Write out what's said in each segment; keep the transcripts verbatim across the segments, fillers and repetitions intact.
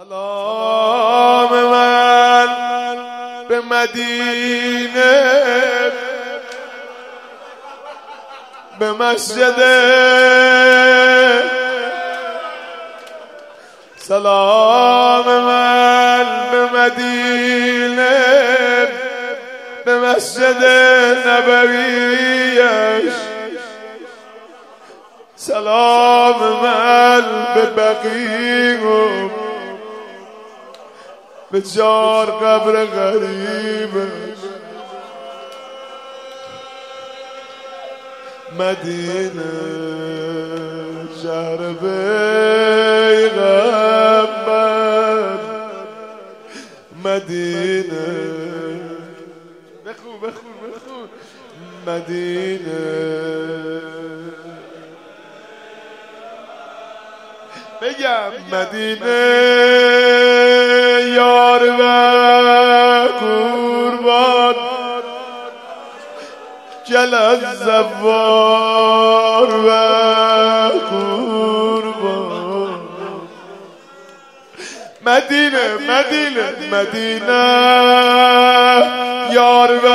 سلام من به مدینه، به مسجد، سلام من به مدینه، به مسجد نبویش، سلام من به بقیع و به چار قبر غریبش. مدینه شهر پیغمبر، مدینه بخون بخون بخون مدینه بگم مدینه یار و قربان، جل الزوار و قربان. مدینه مدینه مدینه یار و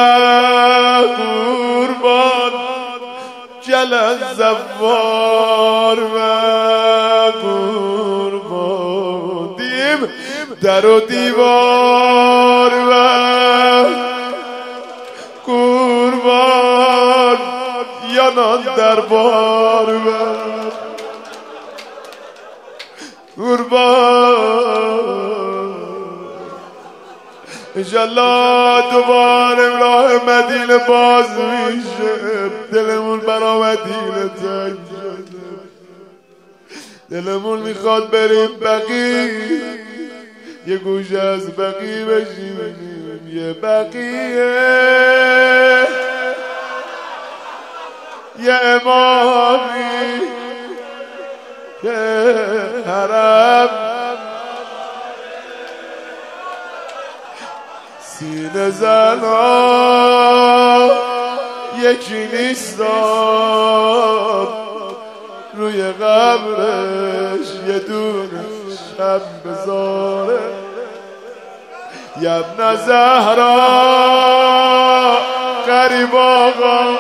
قربان، جل الزوار و قربان. دیم در و دیوار و قربان، یانان دربار و قربان. انشالله دوباره راه مدینه باز میشه، دلمون برا مدینه تنگ شده، دلمون میخواد بریم بقیع، یه گوشه از بقیع بشینیم، یه بقیه یه امامی یه حرم، سینه زنا یکی نیستان، روی قبرش یه دونه شب بذاره. یبن زهرا غریب آقا،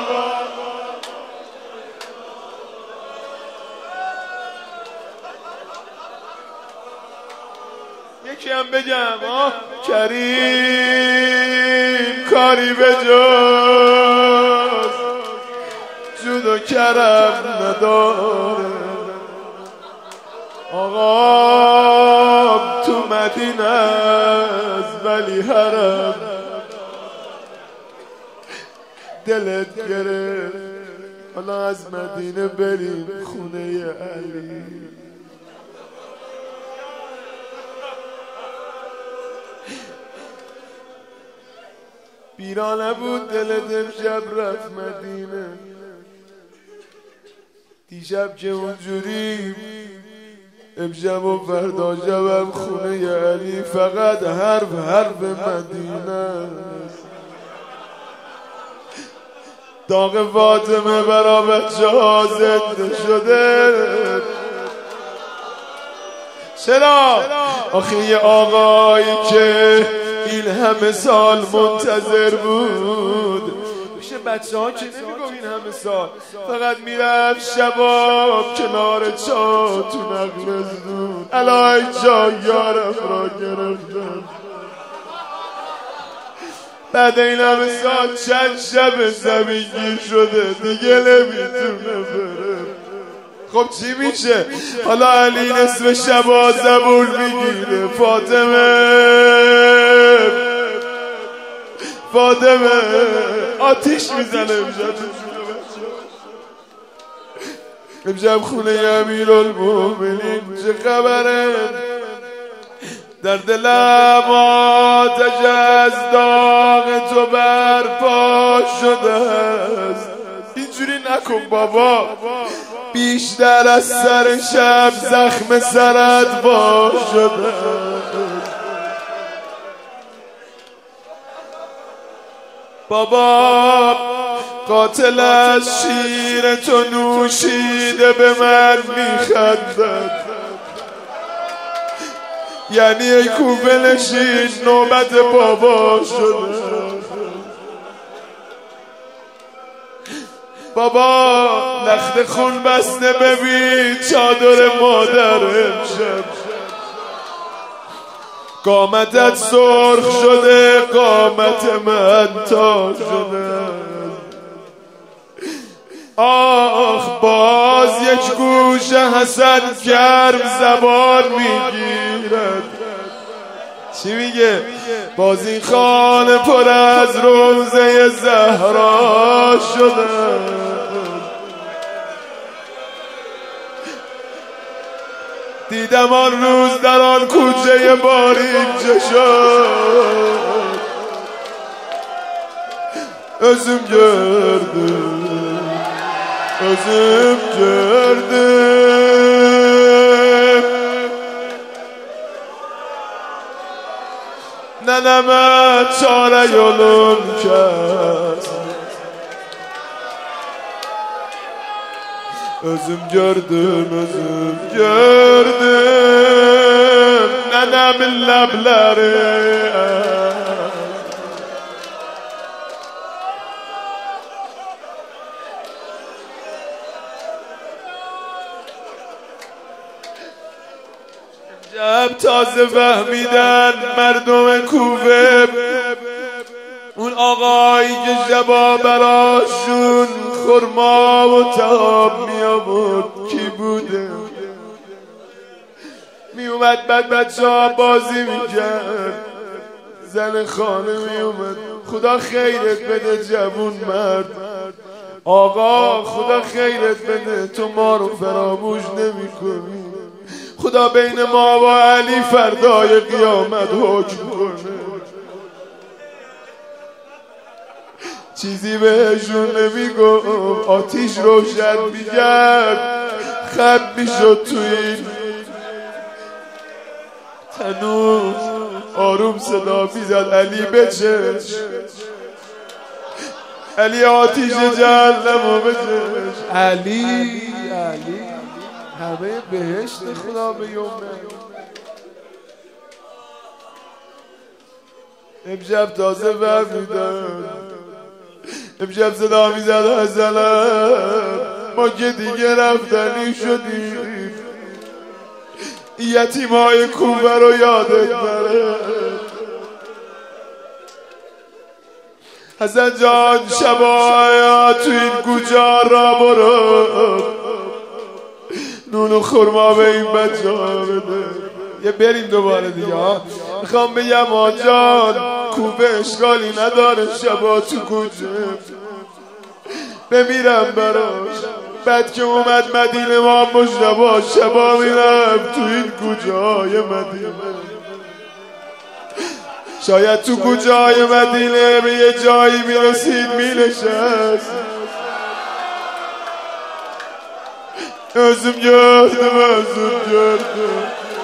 یکی هم بگم آه کریم کاری به جز جود و کرم نداره. آقا تو مدینه است ولی حرم دلت گرفت، حالا از مدینه بریم خونه علی. بیرا نبود دلت امشب رفت مدینه، دیشب که اونجوری امشب و فردا شبم خونه علی، فقط حرف حرف مدینه. داغ فاطمه برا بچه ها زنده شده. چرا؟ آخه یه آقایی که این همه سال منتظر بود، میشه بچه ها که نمیگم این همه سال، فقط میرفت شباب کنار چا تو نقل زدود، الهی جا یارم را گرفتم. بعد این همه سال چند شب زمینگیر شده، دیگه نمیتونه بره. خب چی میشه؟ حالا علی نصف شبا زبون میگیره، فاطمه فاطمه آتیش میزنه امشب امشب خونه امیرالمومنین. چه خبره؟ در دلم آتش از داغ تو برپا شده است. اینجوری نکن بابا، بیشتر از سر شب زخم سرت وا شده. بابا قاتل از شیر تو نوشیده به من میخندد، یعنی ای کوفه نشین نوبت بابا شده. بابا لخت خون بسته ببین چادر مادر امشب، قامتت سرخ شده قامت من تا شده. آخ باز یک گوش حسن گرم زبان میگیرد. چی میگه؟ باز این خانه پر از روزه زهرا شده. دیدم آن روز در آن کوچه باریک شد، özüm gördüm, özüm gördüm. Neneme çare yolum kes, özüm gördüm, özüm gördüm. Nenemin lebleri جب تازه فهمیدن مردم کوفه اون آقایی که شبا براشون خرما و تاب می آورد کی بوده؟ می اومد بعد بچه ها بازی می کرد، زن خانه می اومد خدا خیرت بده جوون مرد، آقا خدا خیرت بده تو ما رو فراموش نمی کنی، خدا بین ما و علی فردای قیامت حکم کنه. چیزی بهشون نمیگم، آتیش روشن میگرد خب میشد تو این تنور، آروم صدا میزد علی بچش، علی آتیش جهنمو بچش، علی علی همه بهشت خدا به یومه. امشب تازه فهمیدم، امشب صدا میزد حسنم ما که دیگه رفتنی شدیم، یتیمای کوفه رو یادت بره. حسن جان شبایا تو این کوچه را برو، نون و خرما به این بچه ها بده. یه بریم دوباره دیگه ها. میخوام بگم آجان کوفه اشکالی نداره، شبا تو کوچه بمیرم براش. بعد که اومد مدینه ما مجتبا شبا میرم تو این کوچه های مدینه، شاید تو کوچه های مدینه به یه جایی میرسید مینشست، özüm gördüm, özüm gördüm.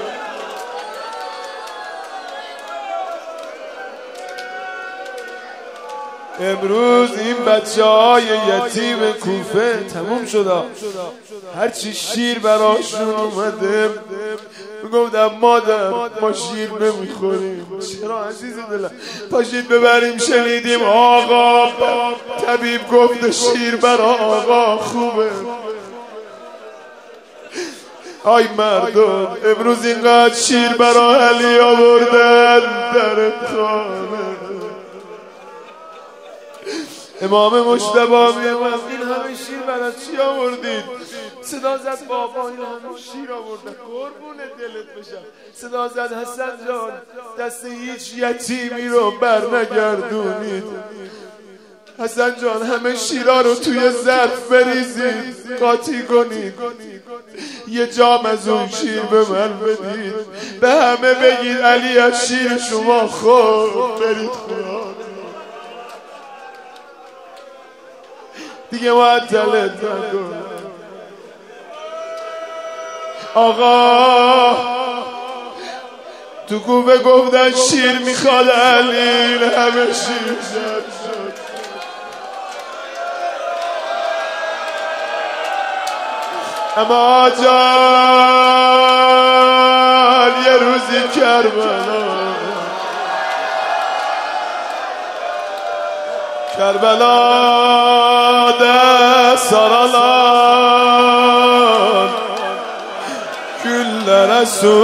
امروز این بچه های یتیم کوفه تموم شده، هرچی شیر براشون اومده میگفتم مادر ما شیر نمیخوریم. چرا عزیز دلم؟ پاشید ببریم. شنیدیم آقا طبیب گفت شیر برا آقا خوبه. آی مردم امروز اینقدر شیر برا علی آوردن در خانه. امام مجتبی میگه این همه شیر برای چی آوردید؟ صدا زد بابا این همه شیر آوردن قربون دلت بشم. صدا زد حسن جان دست هیچ یتیمی رو بر نگردونید. حسن جان همه شیرا رو توی ظرف بریزید قاطی کنید، یه جام از اون شیر به من بدید، به همه بگید علی از شیر شما خورد برید خورد دیگه معطلت نکن. آقا تو کوفه گفتن شیر میخواد علی، همه شیر زد شد. اما جان یه یه روزی کربلا کربلا ده saralan güllere su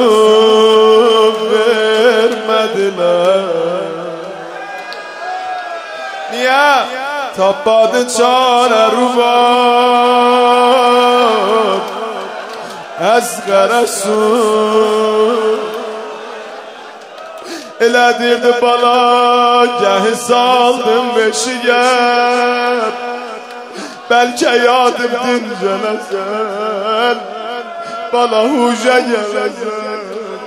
vermediler. Niye? Tapadın çare rubat ezgara su elədirdi bala gəhi saldım beşiyə bəlkə yadım dincələsən bala huşa gələsən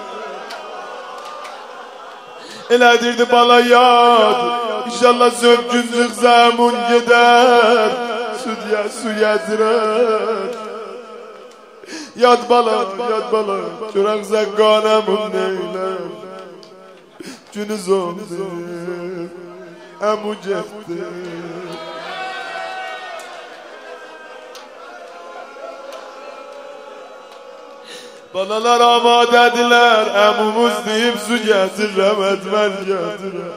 elədirdi bala yad İnşallah zövküncük zəmun gedər Südyə su yedirər Yad bala, yad bala Görək zəqqanəmun neyləm Günüz oldu Əmu getdi Balalar amadədirlər Əmumuz deyib su gətirəm Ədməl gətirəm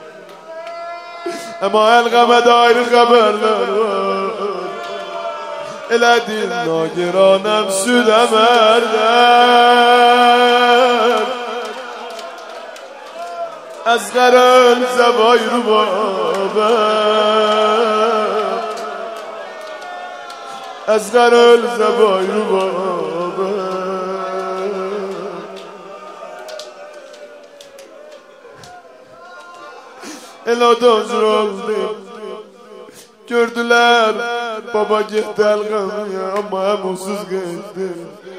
Ama elqəmədə ayrı xəbərlər var Elədin nagiranəm süd əmərlər Əzqər ölsə bayru babəm Əzqər ölsə bayru babəm Ela dozur oldu Gördüler Baba gitti elqəmiyə Amma əmunsuz getdi